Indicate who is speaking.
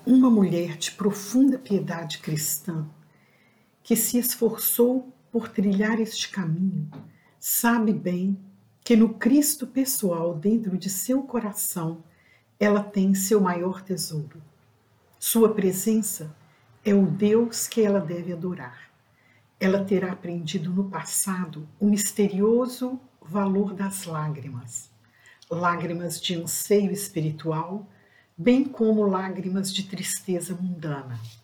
Speaker 1: Uma mulher de profunda piedade cristã, que se esforçou por trilhar este caminho, sabe bem que no Cristo pessoal dentro de seu coração ela tem seu maior tesouro. Sua presença é o Deus que ela deve adorar. Ela terá aprendido no passado o misterioso valor das lágrimas, lágrimas de anseio espiritual, bem como lágrimas de tristeza mundana.